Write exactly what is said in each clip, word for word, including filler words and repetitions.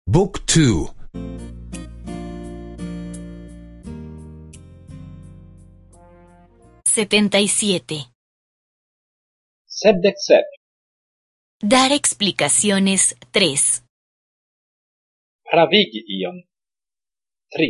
Book two. setenta y siete. Sepdek sep. Dar explicaciones tres. Pravigi ion. Tri.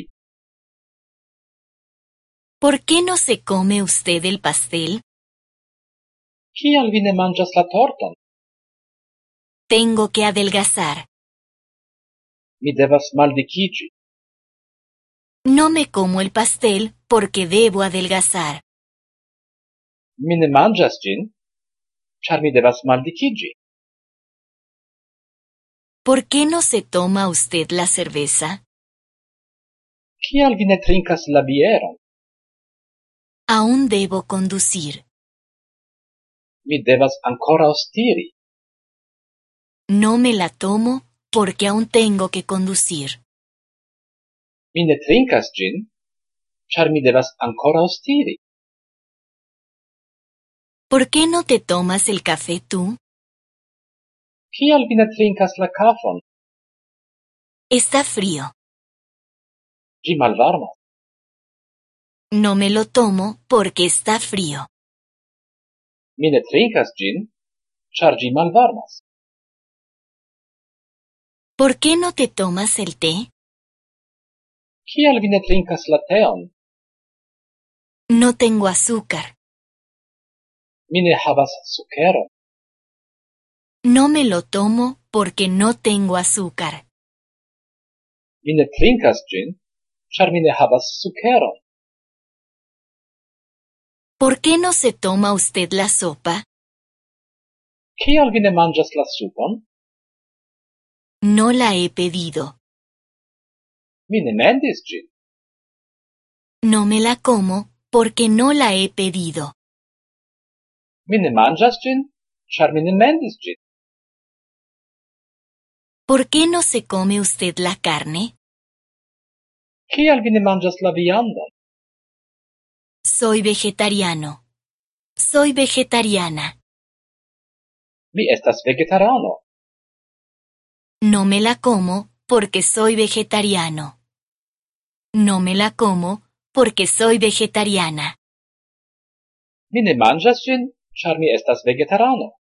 ¿Por qué no se come usted el pastel? Kial vi ne manĝas la torton? Tengo que adelgazar. Mi devas maldikiĝi. No me como el pastel porque debo adelgazar. Mi ne manĝas ĝin, ĉar mi devas maldikiĝi. ¿Por qué no se toma usted la cerveza? Kial vi ne trinkas la bieron? Aún debo conducir. Mi devas ankoraŭ stiri. No me la tomo porque aún tengo que conducir. Mi ne trinkas ĝin, ĉar mi devas ankoraŭ stiri. ¿Por qué no te tomas el café tú? Kial vi ne trinkas la kafon? Está frío. Ĝi malvarmas. No me lo tomo porque está frío. Mi ne trinkas ĝin, ĉar ĝi malvarmas. ¿Por qué no te tomas el té? Kial vi ne trinkas la teon? No tengo azúcar. Mi ne havas sukeron. No me lo tomo porque no tengo azúcar. Mi ne trinkas ĝin, ĉar mi ne havas sukeron. ¿Por qué no se toma usted la sopa? Kial vi ne manĝas la supon? No la he pedido. Mi ne mendis ĝin. No me la como porque no la he pedido. Mi ne manĝas ĝin, ĉar mi ne mendis ĝin. ¿Por qué no se come usted la carne? Kial vi ne manĝas la viandon? Soy vegetariano. Soy vegetariana. Mi estas vegetarano. No me la como porque soy vegetariano. No me la como porque soy vegetariana. Mi ne manĝas ĝin, ĉar mi estas vegetarano.